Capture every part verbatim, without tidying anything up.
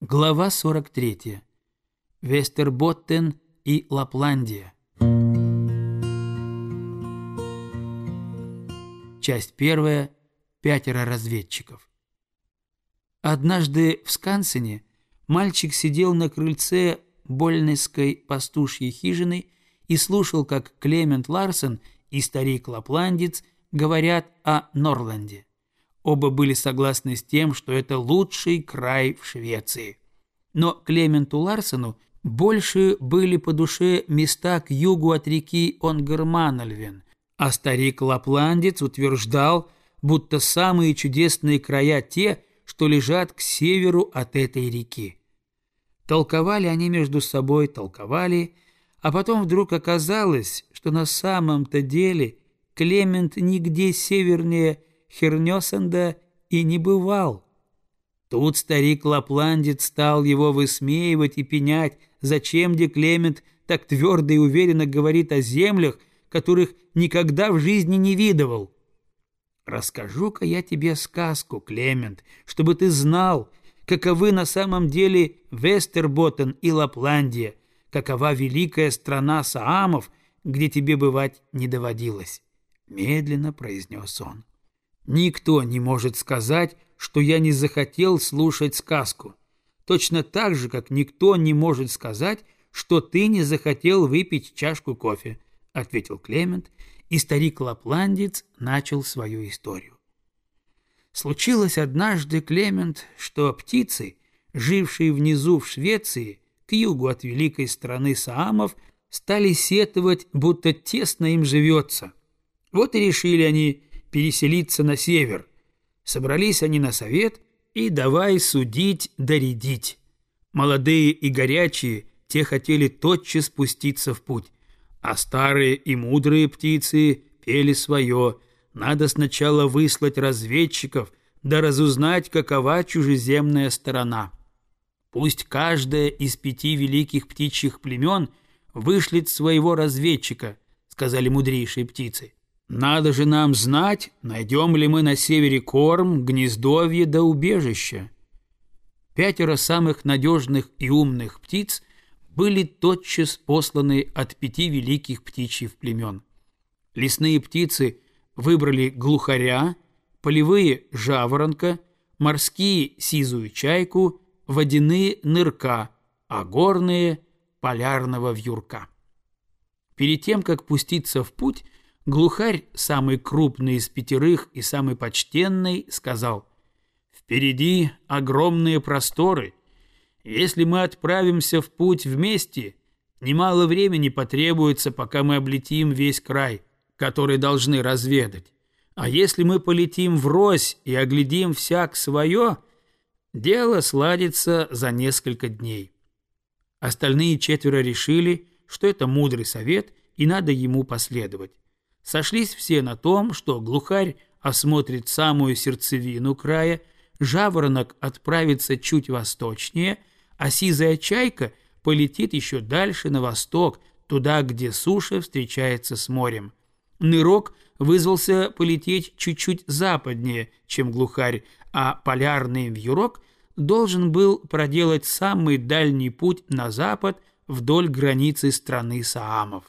Глава сорок третья. Вестерботтен и Лапландия. Часть первая. Пятеро разведчиков. Однажды в Скансене мальчик сидел на крыльце Больнесской пастушьей хижины и слушал, как Клемент Ларсен и старик-лапландец говорят о Норланде. Оба были согласны с тем, что это лучший край в Швеции. Но Клементу Ларсену больше были по душе места к югу от реки Онгерманальвен, а старик-лапландец утверждал, будто самые чудесные края те, что лежат к северу от этой реки. Толковали они между собой, толковали, а потом вдруг оказалось, что на самом-то деле Клемент нигде севернее Хернёсенда и не бывал. Тут старик-лапландец стал его высмеивать и пенять, зачем де Клемент так твердо и уверенно говорит о землях, которых никогда в жизни не видывал. «Расскажу-ка я тебе сказку, Клемент, чтобы ты знал, каковы на самом деле Вестерботтен и Лапландия, какова великая страна саамов, где тебе бывать не доводилось», — медленно произнес он. «Никто не может сказать, что я не захотел слушать сказку, точно так же, как никто не может сказать, что ты не захотел выпить чашку кофе», — ответил Клемент, и старик-лапландец начал свою историю. Случилось однажды, Клемент, что птицы, жившие внизу в Швеции, к югу от великой страны саамов, стали сетовать, будто тесно им живется. Вот и решили они переселиться на север. Собрались они на совет и давай судить да рядить. Молодые и горячие, те хотели тотчас спуститься в путь, а старые и мудрые птицы пели свое: надо сначала выслать разведчиков, да разузнать, какова чужеземная сторона. Пусть каждая из пяти великих птичьих племен вышлет своего разведчика, сказали мудрейшие птицы. Надо же нам знать, найдем ли мы на севере корм, гнездовье да убежище. Пятеро самых надежных и умных птиц были тотчас посланы от пяти великих птичьих племен. Лесные птицы выбрали глухаря, полевые — жаворонка, морские — сизую чайку, водяные — нырка, а горные — полярного вьюрка. Перед тем, как пуститься в путь, глухарь, самый крупный из пятерых и самый почтенный, сказал: «Впереди огромные просторы. Если мы отправимся в путь вместе, немало времени потребуется, пока мы облетим весь край, который должны разведать. А если мы полетим врозь и оглядим всяк свое, дело сладится за несколько дней». Остальные четверо решили, что это мудрый совет и надо ему последовать. Сошлись все на том, что глухарь осмотрит самую сердцевину края, жаворонок отправится чуть восточнее, а сизая чайка полетит еще дальше на восток, туда, где суша встречается с морем. Нырок вызвался полететь чуть-чуть западнее, чем глухарь, а полярный вьюрок должен был проделать самый дальний путь на запад вдоль границы страны саамов.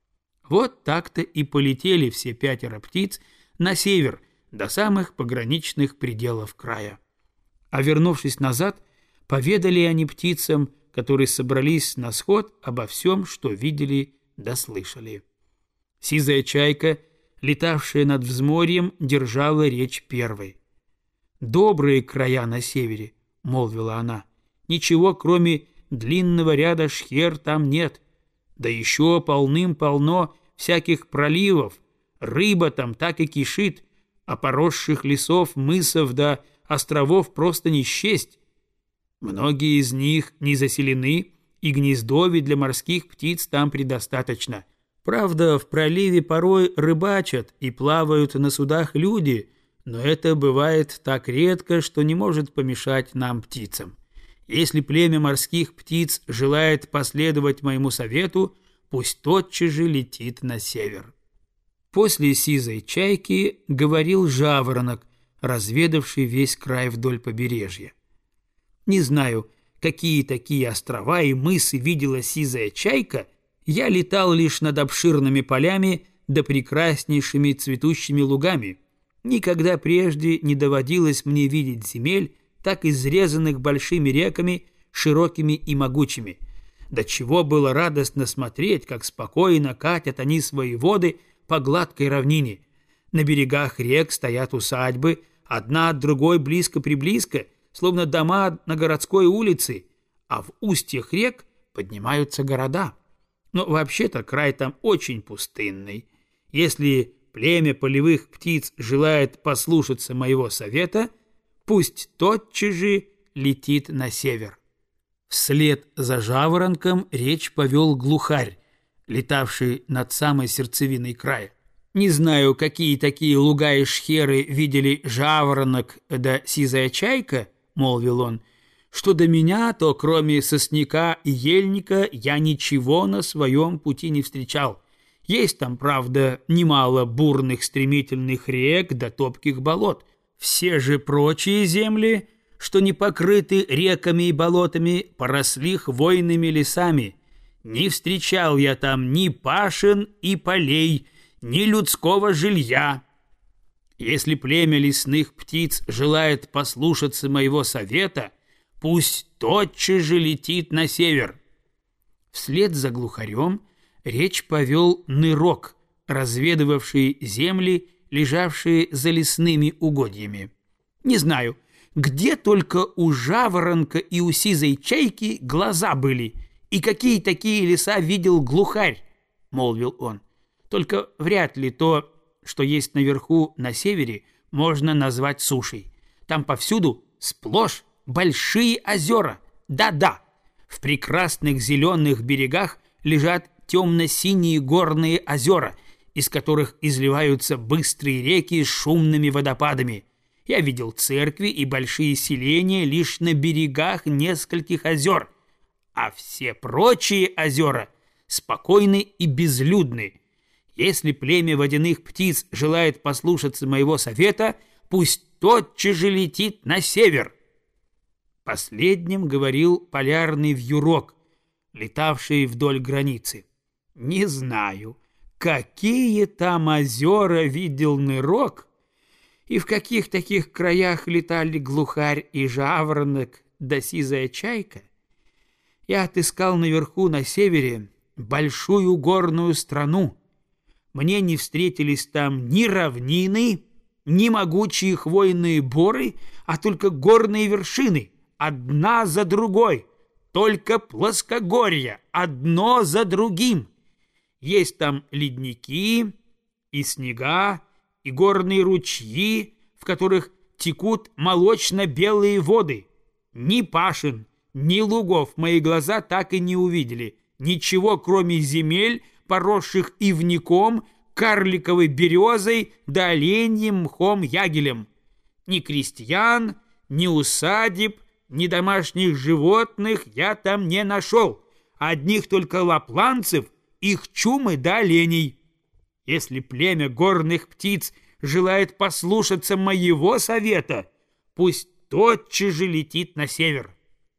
Вот так-то и полетели все пятеро птиц на север, до самых пограничных пределов края. А вернувшись назад, поведали они птицам, которые собрались на сход, обо всем, что видели да слышали. Сизая чайка, летавшая над взморьем, держала речь первой. «Добрые края на севере», — молвила она, — «ничего, кроме длинного ряда шхер, там нет. Да еще полным-полно всяких проливов, рыба там так и кишит, а поросших лесов, мысов да островов просто не счесть. Многие из них не заселены, и гнездовий для морских птиц там предостаточно. Правда, в проливе порой рыбачат и плавают на судах люди, но это бывает так редко, что не может помешать нам, птицам. Если племя морских птиц желает последовать моему совету, пусть тотчас же летит на север». После сизой чайки говорил жаворонок, разведавший весь край вдоль побережья. «Не знаю, какие такие острова и мысы видела сизая чайка, я летал лишь над обширными полями да прекраснейшими цветущими лугами. Никогда прежде не доводилось мне видеть земель, так изрезанных большими реками, широкими и могучими. До чего было радостно смотреть, как спокойно катят они свои воды по гладкой равнине. На берегах рек стоят усадьбы, одна от другой близко-приблизко, словно дома на городской улице, а в устьях рек поднимаются города. Но вообще-то край там очень пустынный. Если племя полевых птиц желает послушаться моего совета, пусть тотчас же летит на север. Вслед за жаворонком речь повел глухарь, летавший над самой сердцевиной края. Не знаю, какие такие луга и шхеры видели жаворонок да сизая чайка, молвил он, что до меня, то кроме сосняка и ельника я ничего на своем пути не встречал. Есть там, правда, немало бурных стремительных рек да топких болот. Все же прочие земли, что не покрыты реками и болотами, поросли хвойными лесами. Не встречал я там ни пашен и полей, ни людского жилья. Если племя лесных птиц желает послушаться моего совета, пусть тотчас же летит на север. Вслед за глухарем речь повел Нырок, разведывавший земли, лежавшие за лесными угодьями. Не знаю, где только у жаворонка и у сизой чайки глаза были, и какие такие леса видел глухарь, молвил он. Только вряд ли то, что есть наверху на севере, можно назвать сушей. Там повсюду сплошь большие озера. Да-да, в прекрасных зеленых берегах лежат темно-синие горные озера, из которых изливаются быстрые реки с шумными водопадами. Я видел церкви и большие селения лишь на берегах нескольких озер, а все прочие озера спокойны и безлюдны. Если племя водяных птиц желает послушаться моего совета, пусть тотчас же летит на север. Последним говорил полярный вьюрок, летавший вдоль границы. Не знаю, какие там озера видел Нырок, и в каких таких краях летали глухарь и жаворонок да сизая чайка. Я отыскал наверху на севере большую горную страну. Мне не встретились там ни равнины, ни могучие хвойные боры, а только горные вершины, одна за другой, только плоскогорья, одно за другим. Есть там ледники и снега, и горные ручьи, в которых текут молочно-белые воды. Ни пашин, ни лугов мои глаза так и не увидели, ничего, кроме земель, поросших ивником, карликовой березой да оленьим мхом ягелем. Ни крестьян, ни усадеб, ни домашних животных я там не нашел, одних только лапланцев, их чумы да оленей. Если племя горных птиц желает послушаться моего совета, пусть тотчас же летит на север.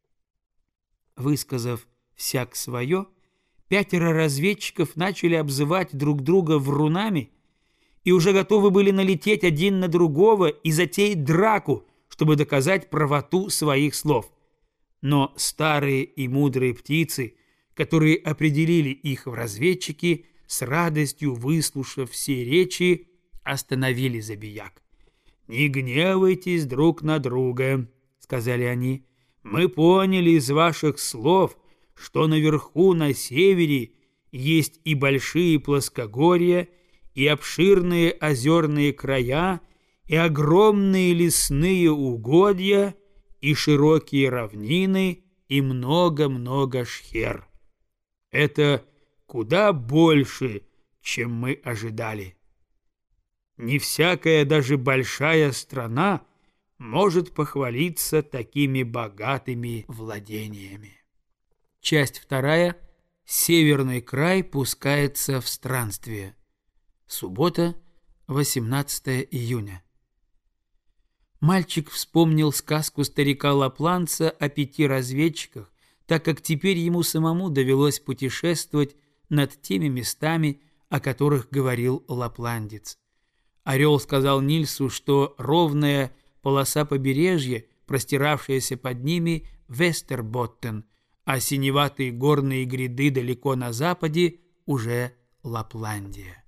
Высказав всяк свое, пятеро разведчиков начали обзывать друг друга врунами и уже готовы были налететь один на другого и затеять драку, чтобы доказать правоту своих слов. Но старые и мудрые птицы, которые определили их в разведчики, с радостью выслушав все речи, остановили забияк. «Не гневайтесь друг на друга», — сказали они. «Мы поняли из ваших слов, что наверху на севере есть и большие плоскогорья, и обширные озерные края, и огромные лесные угодья, и широкие равнины, и много-много шхер. Это куда больше, чем мы ожидали. Не всякая, даже большая страна может похвалиться такими богатыми владениями». Часть вторая. Северный край пускается в странствие. Суббота, восемнадцатое июня. Мальчик вспомнил сказку старика-лапландца о пяти разведчиках, так как теперь ему самому довелось путешествовать над теми местами, о которых говорил лапландец. Орел сказал Нильсу, что ровная полоса побережья, простиравшаяся под ними, Вестерботтен, а синеватые горные гряды далеко на западе уже Лапландия.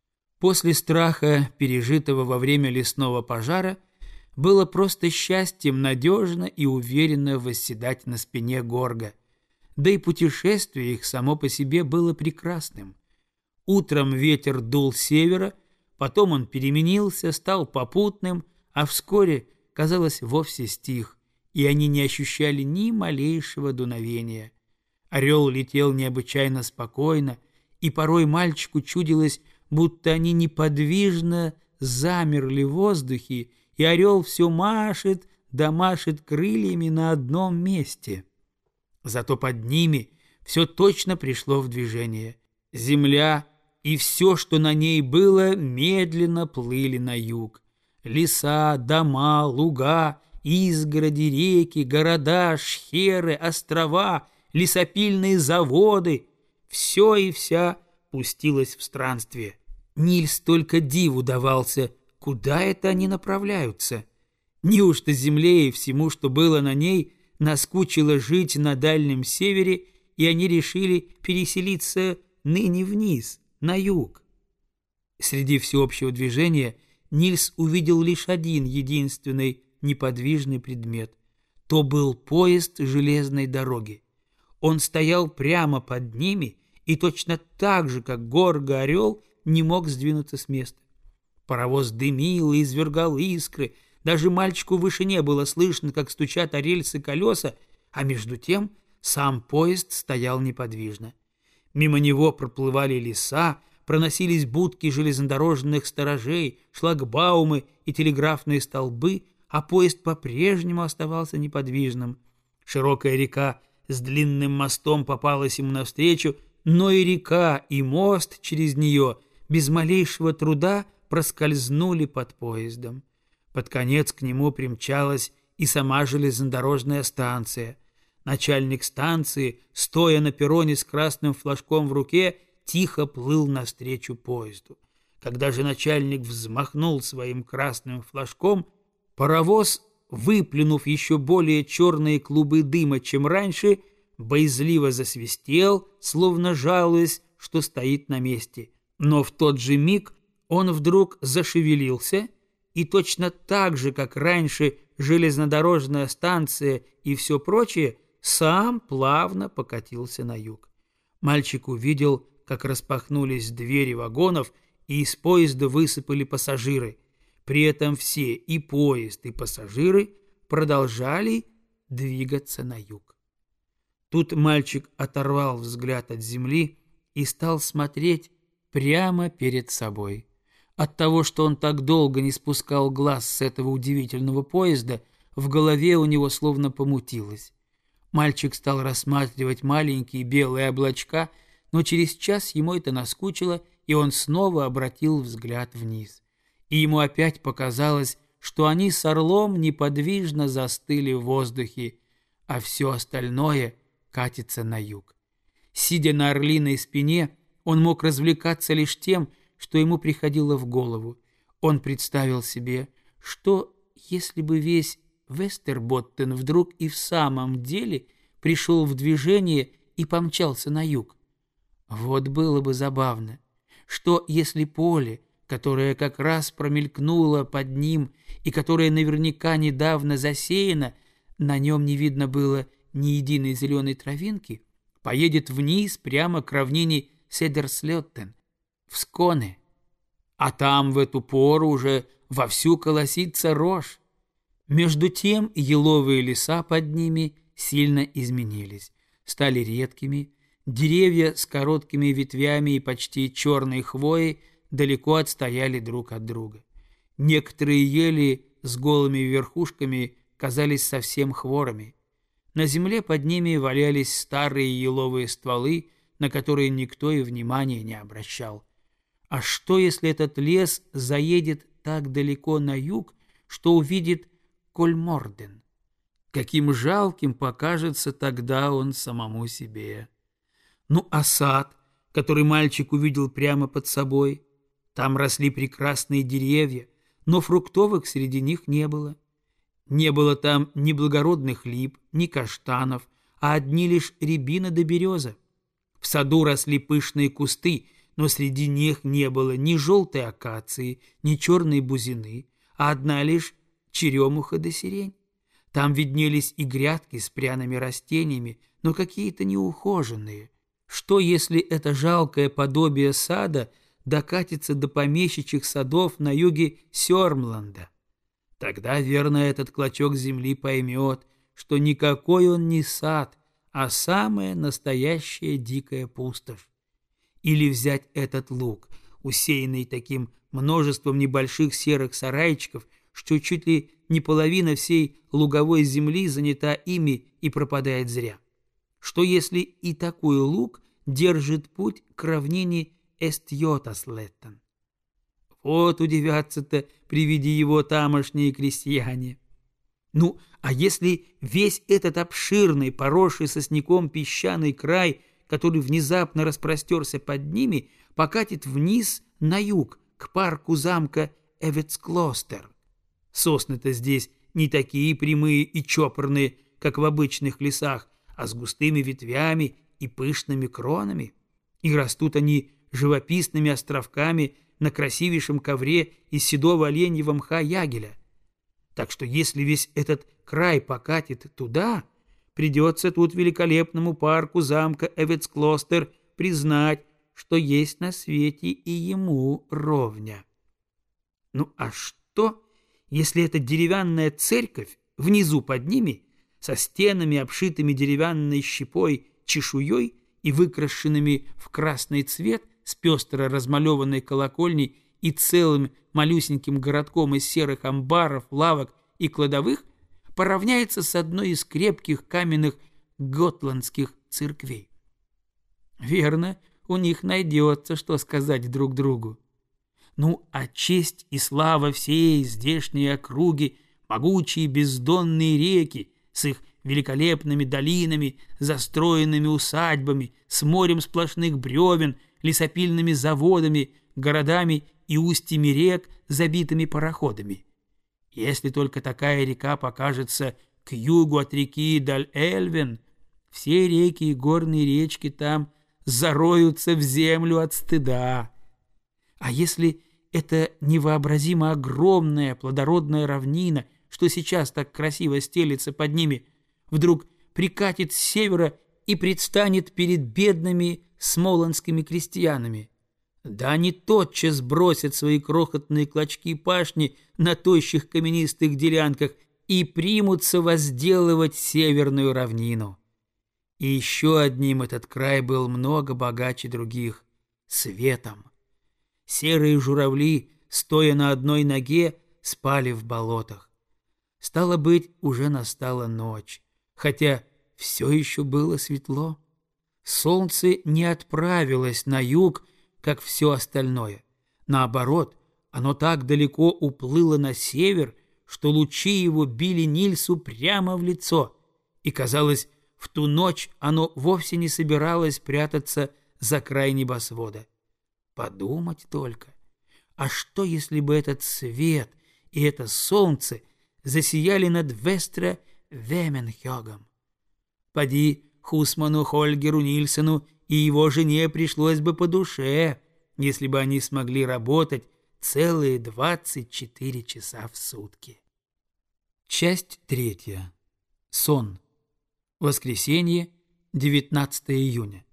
После страха, пережитого во время лесного пожара, было просто счастьем надежно и уверенно восседать на спине горга. Да и путешествие их само по себе было прекрасным. Утром ветер дул с севера, потом он переменился, стал попутным, а вскоре, казалось, вовсе стих, и они не ощущали ни малейшего дуновения. Орел летел необычайно спокойно, и порой мальчику чудилось, будто они неподвижно замерли в воздухе, и орел все машет да машет крыльями на одном месте. Зато под ними все точно пришло в движение. Земля и все, что на ней было, медленно плыли на юг. Леса, дома, луга, изгороди, реки, города, шхеры, острова, лесопильные заводы — все и вся пустилось в странствие. Нильс только диву давался, куда это они направляются. Неужто земле и всему, что было на ней, наскучило жить на Дальнем Севере, и они решили переселиться ныне вниз, на юг? Среди всеобщего движения Нильс увидел лишь один единственный неподвижный предмет. То был поезд железной дороги. Он стоял прямо под ними и точно так же, как Горго-орел, не мог сдвинуться с места. Паровоз дымил и извергал искры, даже мальчику выше не было слышно, как стучат о рельсы колеса, а между тем сам поезд стоял неподвижно. Мимо него проплывали леса, проносились будки железнодорожных сторожей, шлагбаумы и телеграфные столбы, а поезд по-прежнему оставался неподвижным. Широкая река с длинным мостом попалась ему навстречу, но и река, и мост через нее без малейшего труда проскользнули под поездом. Под конец к нему примчалась и сама железнодорожная станция. Начальник станции, стоя на перроне с красным флажком в руке, тихо плыл навстречу поезду. Когда же начальник взмахнул своим красным флажком, паровоз, выплюнув еще более черные клубы дыма, чем раньше, боязливо засвистел, словно жалуясь, что стоит на месте. Но в тот же миг он вдруг зашевелился, и точно так же, как раньше железнодорожная станция и все прочее, сам плавно покатился на юг. Мальчик увидел, как распахнулись двери вагонов, и из поезда высыпали пассажиры. При этом все, и поезд, и пассажиры, продолжали двигаться на юг. Тут мальчик оторвал взгляд от земли и стал смотреть прямо перед собой. От того, что он так долго не спускал глаз с этого удивительного поезда, в голове у него словно помутилось. Мальчик стал рассматривать маленькие белые облачка, но через час ему это наскучило, и он снова обратил взгляд вниз. И ему опять показалось, что они с орлом неподвижно застыли в воздухе, а все остальное катится на юг. Сидя на орлиной спине, он мог развлекаться лишь тем, что ему приходило в голову. Он представил себе, что если бы весь Вестерботтен вдруг и в самом деле пришел в движение и помчался на юг. Вот было бы забавно, что если поле, которое как раз промелькнуло под ним и которое наверняка недавно засеяно, на нем не видно было ни единой зеленой травинки, поедет вниз прямо к равнине Седерслеттен, в Сконе, а там в эту пору уже вовсю колосится рожь. Между тем еловые леса под ними сильно изменились, стали редкими, деревья с короткими ветвями и почти черной хвоей далеко отстояли друг от друга. Некоторые ели с голыми верхушками казались совсем хворыми. На земле под ними валялись старые еловые стволы, на которые никто и внимания не обращал. А что, если этот лес заедет так далеко на юг, что увидит Кольморден. Каким жалким покажется тогда он самому себе. Ну, а сад, который мальчик увидел прямо под собой, там росли прекрасные деревья, но фруктовых среди них не было. Не было там ни благородных лип, ни каштанов, а одни лишь рябина да береза. В саду росли пышные кусты, но среди них не было ни желтой акации, ни черной бузины, а одна лишь черемуха да сирень. Там виднелись и грядки с пряными растениями, но какие-то неухоженные. Что, если это жалкое подобие сада докатится до помещичьих садов на юге Сёрмланда? Тогда, верно, этот клочок земли поймет, что никакой он не сад, а самая настоящая дикая пустошь. Или взять этот луг, усеянный таким множеством небольших серых сарайчиков, что чуть ли не половина всей луговой земли занята ими и пропадает зря. Что если и такой луг держит путь к равнине Эстьотаслеттен? Вот удивятся-то при виде его тамошние крестьяне. Ну, а если весь этот обширный, поросший сосняком песчаный край, который внезапно распростерся под ними, покатит вниз на юг, к парку замка Эвецклостер? Сосны-то здесь не такие прямые и чопорные, как в обычных лесах, а с густыми ветвями и пышными кронами. И растут они живописными островками на красивейшем ковре из седого оленьего мха ягеля. Так что если весь этот край покатит туда, придется тут великолепному парку замка Эвецклостер признать, что есть на свете и ему ровня. Ну а что, если эта деревянная церковь внизу под ними, со стенами, обшитыми деревянной щепой, чешуей и выкрашенными в красный цвет, с пестро размалеванной колокольней и целым малюсеньким городком из серых амбаров, лавок и кладовых, поравняется с одной из крепких каменных готландских церквей? Верно, у них найдется, что сказать друг другу. Ну, а честь и слава всей здешней округи, могучие бездонные реки с их великолепными долинами, застроенными усадьбами, с морем сплошных бревен, лесопильными заводами, городами и устьями рек, забитыми пароходами. Если только такая река покажется к югу от реки Даль-Эльвен, все реки и горные речки там зароются в землю от стыда. А если эта невообразимо огромная плодородная равнина, что сейчас так красиво стелется под ними, вдруг прикатит с севера и предстанет перед бедными смолонскими крестьянами? Да они тотчас бросят свои крохотные клочки пашни на тощих каменистых делянках и примутся возделывать северную равнину. И еще одним этот край был много богаче других — светом. Серые журавли, стоя на одной ноге, спали в болотах. Стало быть, уже настала ночь, хотя все еще было светло. Солнце не отправилось на юг, как все остальное. Наоборот, оно так далеко уплыло на север, что лучи его били Нильсу прямо в лицо, и, казалось, в ту ночь оно вовсе не собиралось прятаться за край небосвода. Подумать только, а что, если бы этот свет и это солнце засияли над Вестре Веменхёгом? Поди, Хусману Хольгеру Нильсену и его жене пришлось бы по душе, если бы они смогли работать целые двадцать четыре часа в сутки. Часть третья. Сон. Воскресенье, девятнадцатое июня.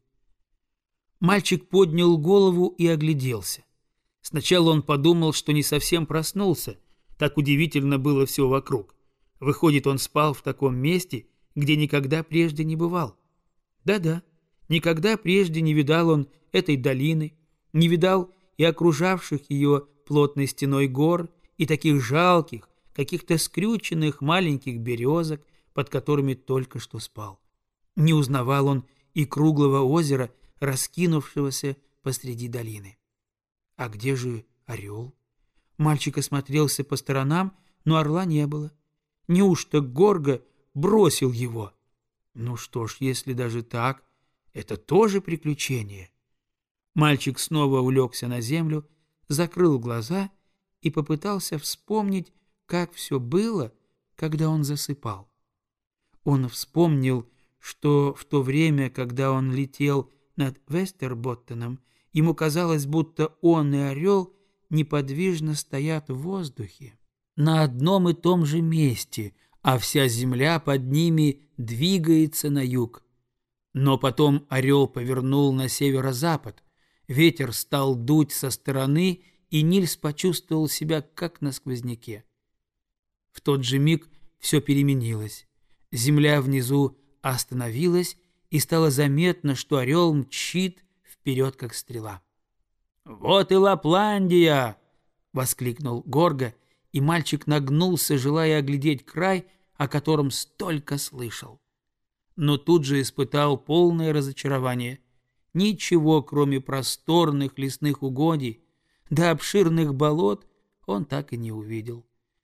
Мальчик поднял голову и огляделся. Сначала он подумал, что не совсем проснулся, так удивительно было все вокруг. Выходит, он спал в таком месте, где никогда прежде не бывал. Да-да, никогда прежде не видал он этой долины, не видал и окружавших ее плотной стеной гор, и таких жалких, каких-то скрюченных маленьких березок, под которыми только что спал. Не узнавал он и круглого озера, раскинувшегося посреди долины. А где же орел? Мальчик осмотрелся по сторонам, но орла не было. Неужто Горго бросил его? Ну что ж, если даже так, это тоже приключение. Мальчик снова улегся на землю, закрыл глаза и попытался вспомнить, как все было, когда он засыпал. Он вспомнил, что в то время, когда он летел над Вестерботтеном, ему казалось, будто он и орел неподвижно стоят в воздухе, на одном и том же месте, а вся земля под ними двигается на юг. Но потом орел повернул на северо-запад, ветер стал дуть со стороны, и Нильс почувствовал себя как на сквозняке. В тот же миг все переменилось. Земля внизу остановилась, и стало заметно, что орел мчит вперед, как стрела. «Вот и Лапландия!» — воскликнул Горго, и мальчик нагнулся, желая оглядеть край, о котором столько слышал. Но тут же испытал полное разочарование. Ничего, кроме просторных лесных угодий да обширных болот, он так и не увидел.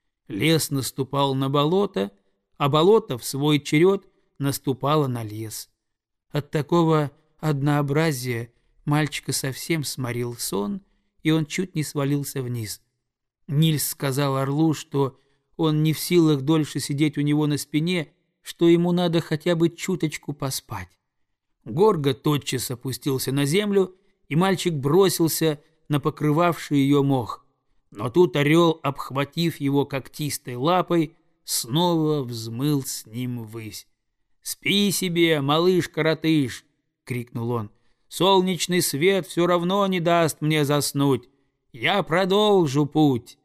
Лес наступал на болото, а болото в свой черед наступало на лес. От такого однообразия мальчика совсем сморил сон, и он чуть не свалился вниз. Нильс сказал орлу, что он не в силах дольше сидеть у него на спине, что ему надо хотя бы чуточку поспать. Горго тотчас опустился на землю, и мальчик бросился на покрывавший ее мох. Но тут орел, обхватив его когтистой лапой, снова взмыл с ним ввысь. «Спи себе, малыш-коротыш!» — крикнул он. «Солнечный свет все равно не даст мне заснуть. Я продолжу путь».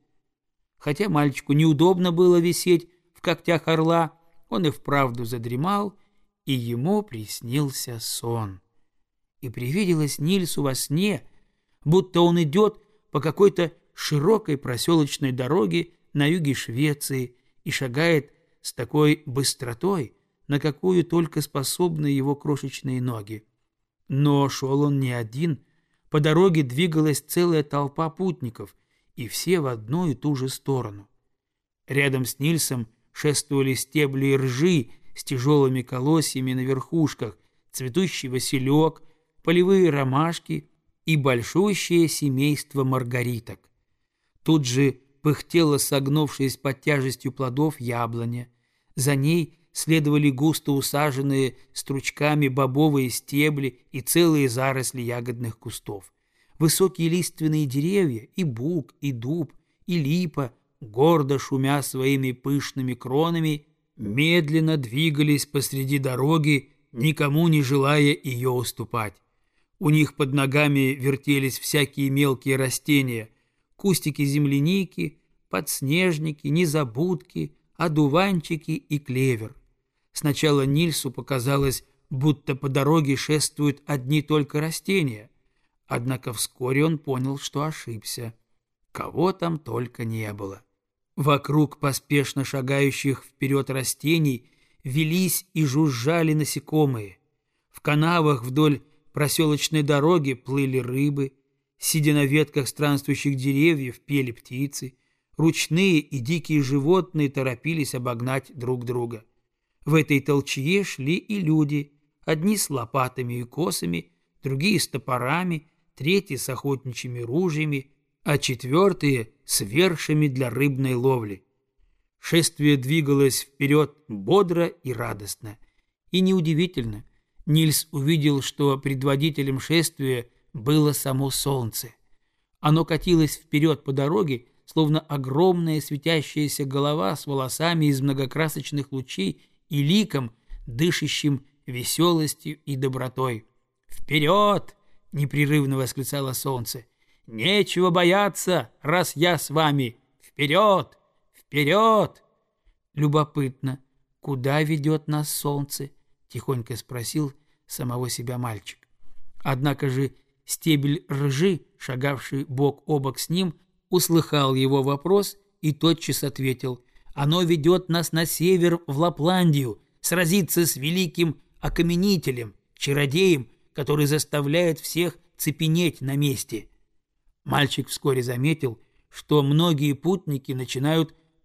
Хотя мальчику неудобно было висеть в когтях орла, он и вправду задремал, и ему приснился сон. И привиделось Нильсу во сне, будто он идет по какой-то широкой проселочной дороге на юге Швеции и шагает с такой быстротой, на какую только способны его крошечные ноги. Но шел он не один, по дороге двигалась целая толпа путников, и все в одну и ту же сторону. Рядом с Нильсом шествовали стебли ржи с тяжелыми колосьями на верхушках, цветущий василек, полевые ромашки и большущее семейство маргариток. Тут же пыхтела, согнувшись под тяжестью плодов, яблоня. За ней следовали густо усаженные стручками бобовые стебли и целые заросли ягодных кустов. Высокие лиственные деревья, и бук, и дуб, и липа, гордо шумя своими пышными кронами, медленно двигались посреди дороги, никому не желая ее уступать. У них под ногами вертелись всякие мелкие растения, кустики земляники, подснежники, незабудки, одуванчики и клевер. Сначала Нильсу показалось, будто по дороге шествуют одни только растения, однако вскоре он понял, что ошибся. Кого там только не было. Вокруг поспешно шагающих вперед растений велись и жужжали насекомые. В канавах вдоль проселочной дороги плыли рыбы, сидя на ветках странствующих деревьев, пели птицы, ручные и дикие животные торопились обогнать друг друга. В этой толчье шли и люди, одни с лопатами и косами, другие с топорами, третьи с охотничьими ружьями, а четвертые с вершами для рыбной ловли. Шествие двигалось вперед бодро и радостно. И неудивительно, Нильс увидел, что предводителем шествия было само солнце. Оно катилось вперед по дороге, словно огромная светящаяся голова с волосами из многокрасочных лучей и ликом, дышащим веселостью и добротой. «Вперед!» — непрерывно восклицало солнце. «Нечего бояться, раз я с вами! Вперед! Вперед!» «Любопытно, куда ведет нас солнце?» — тихонько спросил самого себя мальчик. Однако же стебель ржи, шагавший бок о бок с ним, услыхал его вопрос и тотчас ответил: «Оно ведет нас на север, в Лапландию, сразиться с великим окаменителем, чародеем, который заставляет всех цепенеть на месте». Мальчик вскоре заметил, что многие путники начинают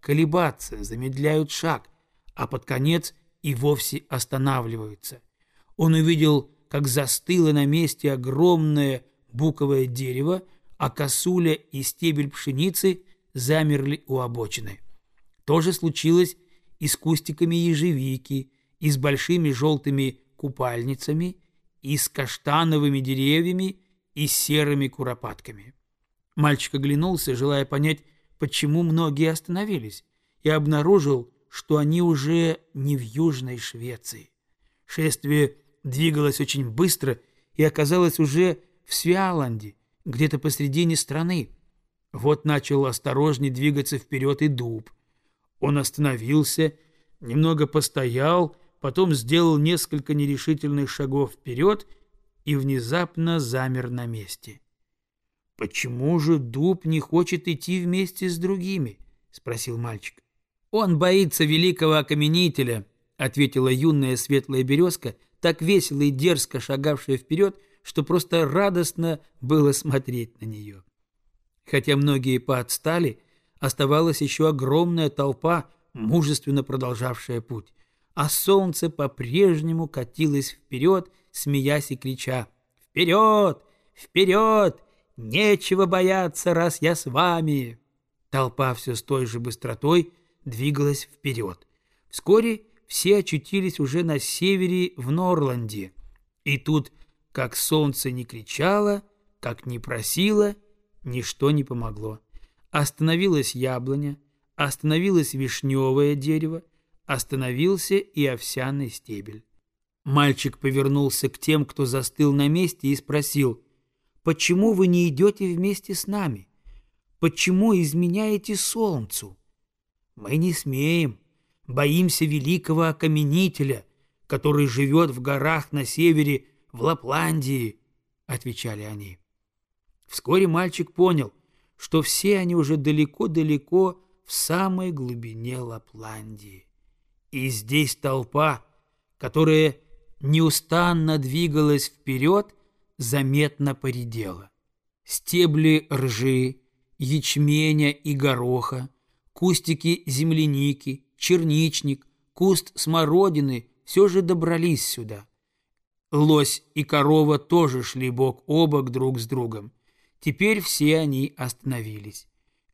колебаться, замедляют шаг, а под конец и вовсе останавливаются. Он увидел, как застыло на месте огромное буковое дерево, а косуля и стебель пшеницы замерли у обочины. То же случилось и с кустиками ежевики, и с большими желтыми купальницами, и с каштановыми деревьями, и с серыми куропатками. Мальчик оглянулся, желая понять, почему многие остановились, и обнаружил, что они уже не в Южной Швеции. Шествие двигалось очень быстро и оказалось уже в Свеаланде, где-то посредине страны. Вот начал осторожнее двигаться вперед и дуб. Он остановился, немного постоял, потом сделал несколько нерешительных шагов вперед и внезапно замер на месте. «Почему же дуб не хочет идти вместе с другими?» — спросил мальчик. «Он боится великого окаменителя», — ответила юная светлая березка, так весело и дерзко шагавшая вперед, что просто радостно было смотреть на нее. Хотя многие поотстали, оставалась еще огромная толпа, мужественно продолжавшая путь, а солнце по-прежнему катилось вперед, смеясь и крича: «Вперед! Вперед! Нечего бояться, раз я с вами!» Толпа все с той же быстротой двигалась вперед. Вскоре все очутились уже на севере в Норланде. И тут, как солнце не кричало, как не просило, ничто не помогло. Остановилась яблоня, остановилось вишневое дерево, остановился и овсяный стебель. Мальчик повернулся к тем, кто застыл на месте, и спросил: «Почему вы не идете вместе с нами? Почему изменяете солнцу?» «Мы не смеем, боимся великого окаменителя, который живет в горах на севере, в Лапландии», — отвечали они. Вскоре мальчик понял, что все они уже далеко-далеко в самой глубине Лапландии. И здесь толпа, которая неустанно двигалась вперед, заметно поредела. Стебли ржи, ячменя и гороха, кустики земляники, черничник, куст смородины все же добрались сюда. Лось и корова тоже шли бок о бок друг с другом. Теперь все они остановились.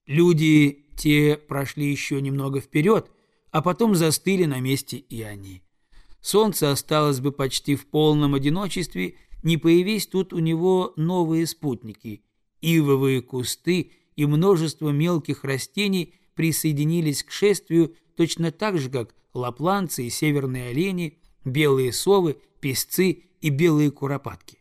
Люди те прошли еще немного вперед, а потом застыли на месте и они. Солнце осталось бы почти в полном одиночестве, не появись тут у него новые спутники. Ивовые кусты и множество мелких растений присоединились к шествию точно так же, как лапландцы и северные олени, белые совы, песцы и белые куропатки.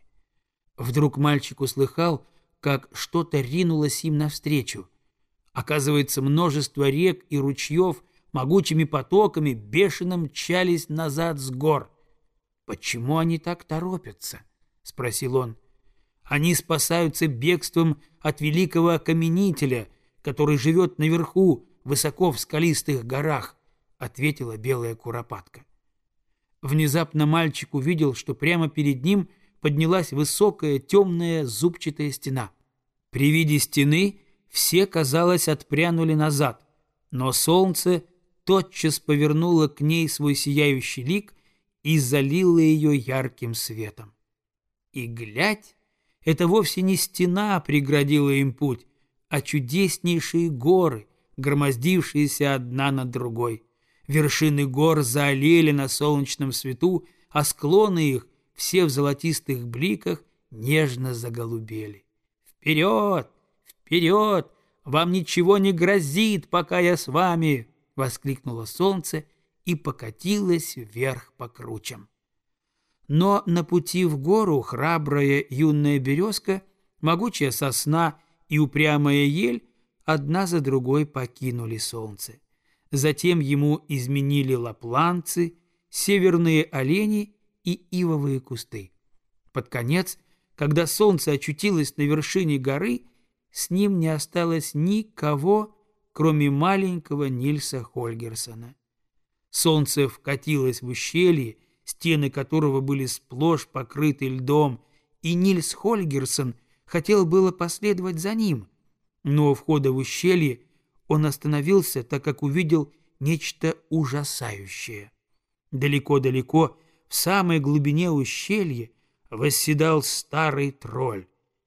Вдруг мальчик услыхал, как что-то ринулось им навстречу. Оказывается, множество рек и ручьев могучими потоками бешено мчались назад с гор. «Почему они так торопятся?» — спросил он. «Они спасаются бегством от великого окаменителя, который живет наверху, высоко в скалистых горах», — ответила белая куропатка. Внезапно мальчик увидел, что прямо перед ним поднялась высокая темная зубчатая стена. При виде стены все, казалось, отпрянули назад, но солнце тотчас повернуло к ней свой сияющий лик и залило ее ярким светом. И глядь, это вовсе не стена преградила им путь, а чудеснейшие горы, громоздившиеся одна над другой. Вершины гор заолели на солнечном свету, а склоны их, все в золотистых бликах, нежно заголубели. «Вперед! Вперед! Вам ничего не грозит, пока я с вами!» — воскликнуло солнце и покатилось вверх по кручам. Но на пути в гору храбрая юная березка, могучая сосна и упрямая ель одна за другой покинули солнце. Затем ему изменили лапландцы, северные олени и ивовые кусты. Под конец, когда солнце очутилось на вершине горы, с ним не осталось никого, кроме маленького Нильса Хольгерсона. Солнце вкатилось в ущелье, стены которого были сплошь покрыты льдом, и Нильс Хольгерсон хотел было последовать за ним, но у входа в ущелье Он остановился, так как увидел нечто ужасающее. Далеко-далеко, в самой глубине ущелья, восседал старый тролль.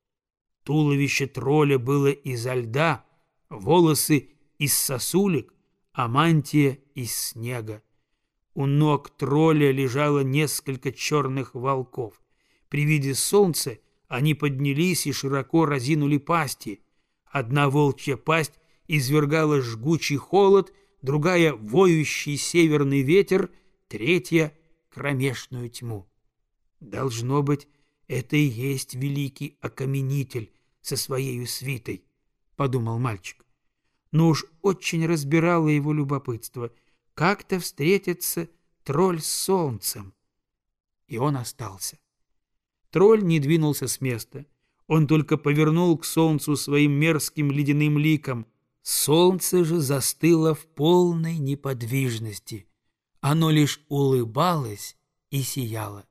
Туловище тролля было изо льда, волосы из сосулек, а мантия из снега. У ног тролля лежало несколько черных волков. При виде солнца они поднялись и широко разинули пасти. Одна волчья пасть извергала жгучий холод, другая — воющий северный ветер, третья — кромешную тьму. Должно быть, это и есть великий окаменитель со своей свитой, — подумал мальчик. Но уж очень разбирало его любопытство. Как-то встретится тролль с солнцем. И он остался. Тролль не двинулся с места. Он только повернул к солнцу своим мерзким ледяным ликом. Солнце же застыло в полной неподвижности. Оно лишь улыбалось и сияло.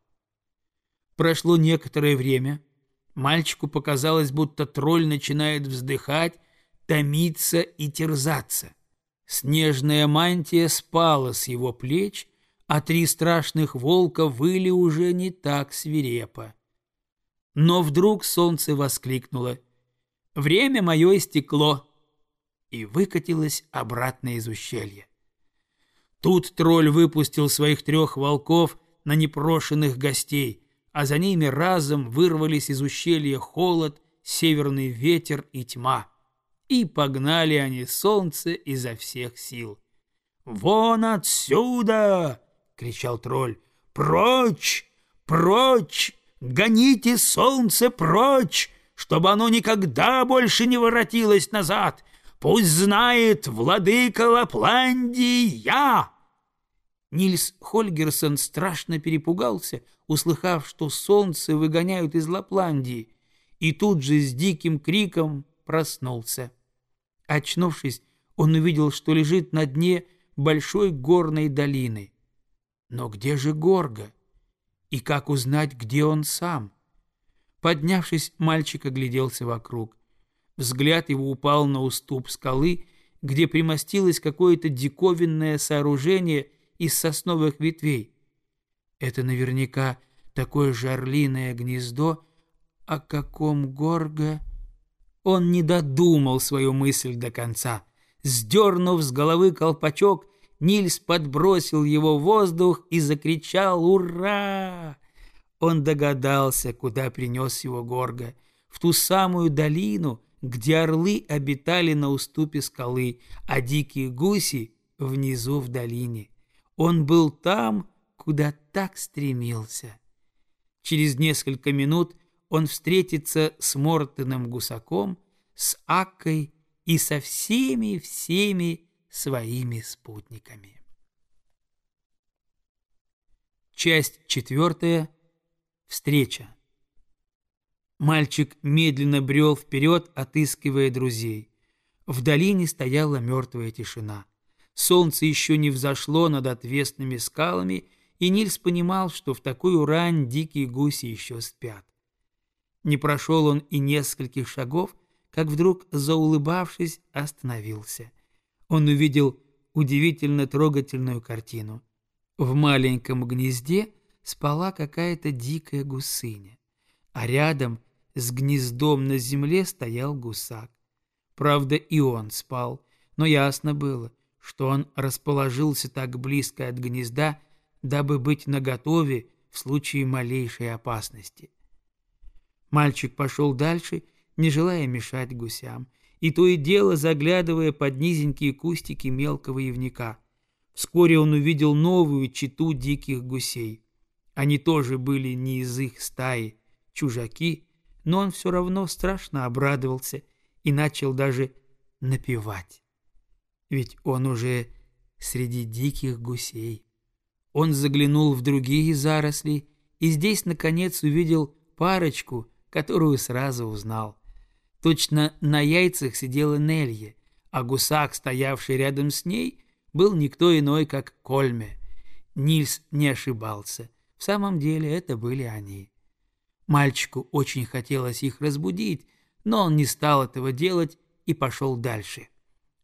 Прошло некоторое время. Мальчику показалось, будто тролль начинает вздыхать, томиться и терзаться. Снежная мантия спала с его плеч, а три страшных волка выли уже не так свирепо. Но вдруг солнце воскликнуло: «Время мое истекло!» и выкатилось обратно из ущелья. Тут тролль выпустил своих трех волков на непрошенных гостей, а за ними разом вырвались из ущелья холод, северный ветер и тьма. И погнали они солнце изо всех сил. «Вон отсюда!» — кричал тролль. «Прочь! Прочь! Гоните солнце прочь, чтобы оно никогда больше не воротилось назад! Пусть знает владыка Лапландии я!» Нильс Хольгерсон страшно перепугался, услыхав, что солнце выгоняют из Лапландии, и тут же с диким криком проснулся. Очнувшись, он увидел, что лежит на дне большой горной долины. Но где же Горго? И как узнать, где он сам? Поднявшись, мальчик огляделся вокруг. Взгляд его упал на уступ скалы, где примостилось какое-то диковинное сооружение из сосновых ветвей. Это наверняка такое же орлиное гнездо, о каком Горго... Он не додумал свою мысль до конца. Сдернув с головы колпачок, Нильс подбросил его в воздух и закричал «Ура!». Он догадался, куда принес его Горго: в ту самую долину, где орлы обитали на уступе скалы, а дикие гуси внизу в долине. Он был там, куда так стремился. Через несколько минут он встретится с Мортоном Гусаком, с Аккой и со всеми-всеми своими спутниками. Часть четвертая. Встреча. Мальчик медленно брел вперед, отыскивая друзей. В долине стояла мертвая тишина. Солнце еще не взошло над отвесными скалами, и Нильс понимал, что в такую рань дикие гуси еще спят. Не прошел он и нескольких шагов, как вдруг, заулыбавшись, остановился. Он увидел удивительно трогательную картину. В маленьком гнезде спала какая-то дикая гусыня, а рядом с гнездом на земле стоял гусак. Правда, и он спал, но ясно было, что он расположился так близко от гнезда, дабы быть наготове в случае малейшей опасности. Мальчик пошел дальше, не желая мешать гусям, и то и дело заглядывая под низенькие кустики мелкого ивника. Вскоре он увидел новую чету диких гусей. Они тоже были не из их стаи, чужаки, но он все равно страшно обрадовался и начал даже напевать. Ведь он уже среди диких гусей. Он заглянул в другие заросли и здесь, наконец, увидел парочку, которую сразу узнал. Точно на яйцах сидела Нелья, а гусак, стоявший рядом с ней, был никто иной, как Кольме. Нильс не ошибался. В самом деле это были они. Мальчику очень хотелось их разбудить, но он не стал этого делать и пошел дальше.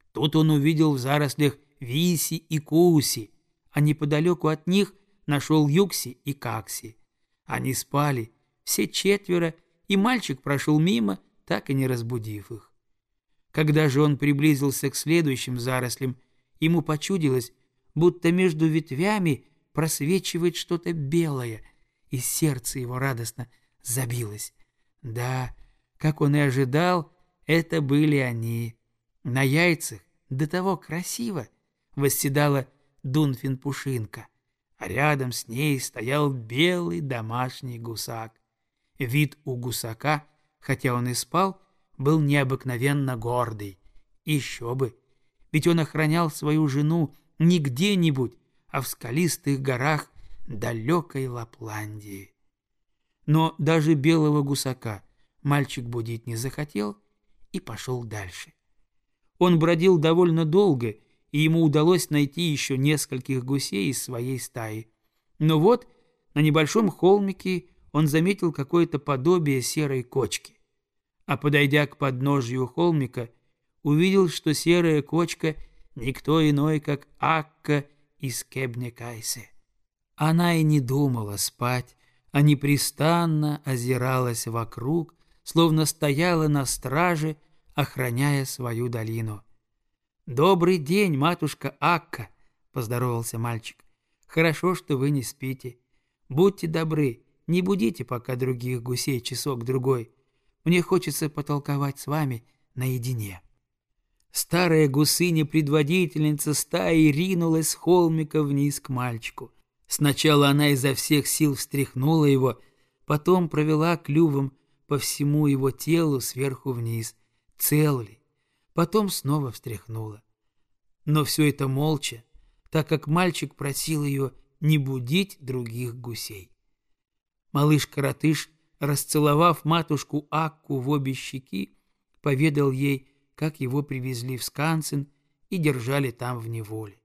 Тут он увидел в зарослях Виси и Куси, а неподалеку от них нашел Юкси и Какси. Они спали, все четверо, и мальчик прошел мимо, так и не разбудив их. Когда же он приблизился к следующим зарослям, ему почудилось, будто между ветвями просвечивает что-то белое, и сердце его радостно забилось. Да, как он и ожидал, это были они. На яйцах до того красиво восседала Дунфин-пушинка, а рядом с ней стоял белый домашний гусак. Вид у гусака, хотя он и спал, был необыкновенно гордый. Еще бы, ведь он охранял свою жену не где-нибудь, а в скалистых горах далекой Лапландии. Но даже белого гусака мальчик будить не захотел и пошел дальше. Он бродил довольно долго, и ему удалось найти еще нескольких гусей из своей стаи. Но вот на небольшом холмике он заметил какое-то подобие серой кочки. А подойдя к подножью холмика, увидел, что серая кочка никто иной, как Акка из Кебнекайсе. Она и не думала спать, а непрестанно озиралась вокруг, словно стояла на страже, охраняя свою долину. «Добрый день, матушка Акка!» — поздоровался мальчик. «Хорошо, что вы не спите. Будьте добры, не будите пока других гусей часок-другой. Мне хочется потолковать с вами наедине». Старая гусыня-предводительница стаи ринулась с холмика вниз к мальчику. Сначала она изо всех сил встряхнула его, потом провела клювом по всему его телу сверху вниз, цел ли, потом снова встряхнула. Но все это молча, так как мальчик просил ее не будить других гусей. Малыш-коротыш, расцеловав матушку Акку в обе щеки, поведал ей, как его привезли в Скансен и держали там в неволе.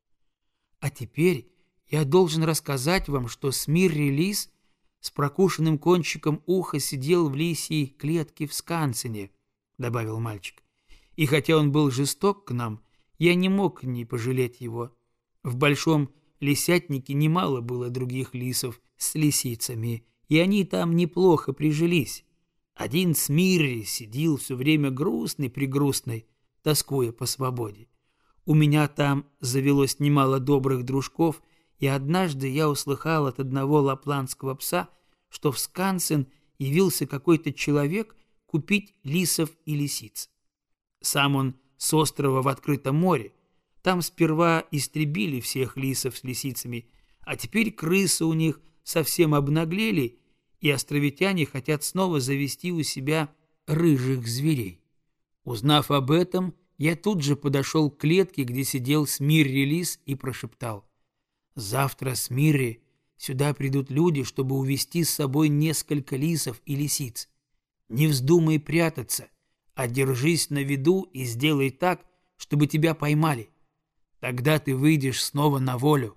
А теперь я должен рассказать вам, что Смирри лис с прокушенным кончиком уха сидел в лисьей клетке в Скансене, — добавил мальчик. И хотя он был жесток к нам, я не мог не пожалеть его. В большом лисятнике немало было других лисов с лисицами, и они там неплохо прижились. Один Смирри сидел все время грустный-пригрустный, тоскуя по свободе. У меня там завелось немало добрых дружков, и однажды я услыхал от одного лапландского пса, что в Скансен явился какой-то человек купить лисов и лисиц. Сам он с острова в открытом море. Там сперва истребили всех лисов с лисицами, а теперь крысы у них совсем обнаглели, и островитяне хотят снова завести у себя рыжих зверей. Узнав об этом, я тут же подошел к клетке, где сидел Смирри лис, и прошептал: «Завтра, Смирри, сюда придут люди, чтобы увести с собой несколько лисов и лисиц. Не вздумай прятаться, а держись на виду и сделай так, чтобы тебя поймали. Тогда ты выйдешь снова на волю».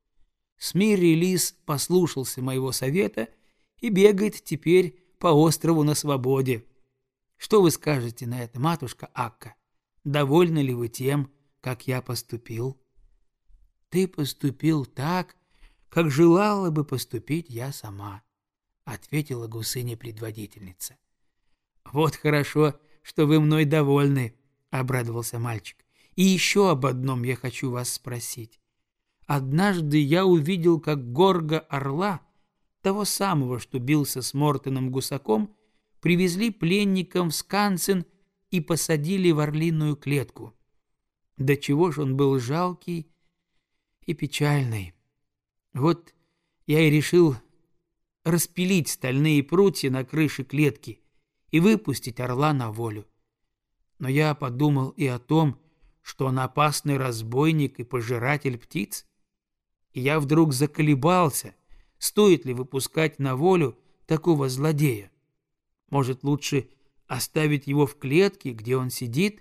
Смирри лис послушался моего совета и бегает теперь по острову на свободе. Что вы скажете на это, матушка Акка? Довольны ли вы тем, как я поступил? Ты поступил так, как желала бы поступить я сама, — ответила гусыня-предводительница. Вот хорошо, что вы мной довольны, — обрадовался мальчик. И еще об одном я хочу вас спросить. Однажды я увидел, как горга орла, того самого, что бился с Мортоном гусаком, привезли пленникам в Скансен и посадили в орлиную клетку. До чего ж он был жалкий и печальный. Вот я и решил распилить стальные прутья на крыше клетки и выпустить орла на волю. Но я подумал и о том, что он опасный разбойник и пожиратель птиц, и я вдруг заколебался, стоит ли выпускать на волю такого злодея. Может, лучше оставить его в клетке, где он сидит?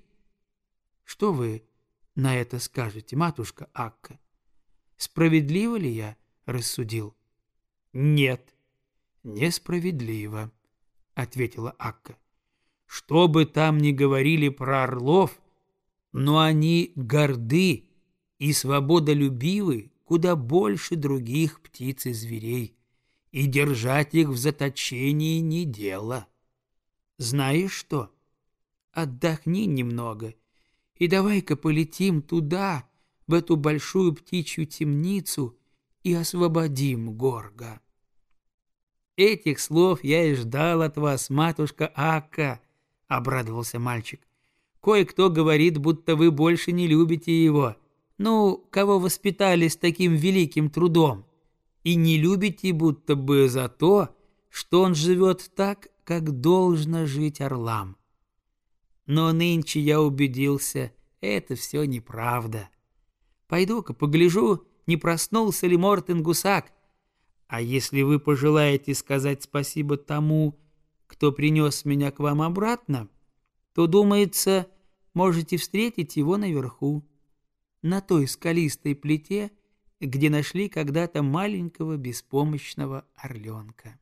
Что вы на это скажете, матушка Акка? Справедливо ли я рассудил? — Нет, несправедливо, — ответила Акка. Что бы там ни говорили про орлов, но они горды и свободолюбивы куда больше других птиц и зверей, и держать их в заточении не дело. Знаешь что? Отдохни немного, и давай-ка полетим туда, в эту большую птичью темницу, и освободим Горга. Этих слов я и ждал от вас, матушка Акка, — обрадовался мальчик. Кое-кто говорит, будто вы больше не любите его, ну, кого воспитали с таким великим трудом, и не любите будто бы за то, что он живет так, как должно жить орлам. Но нынче я убедился, это все неправда. Пойду-ка погляжу, не проснулся ли Мортен Гусак. А если вы пожелаете сказать спасибо тому, кто принес меня к вам обратно, то, думается, можете встретить его наверху, на той скалистой плите, где нашли когда-то маленького беспомощного орленка.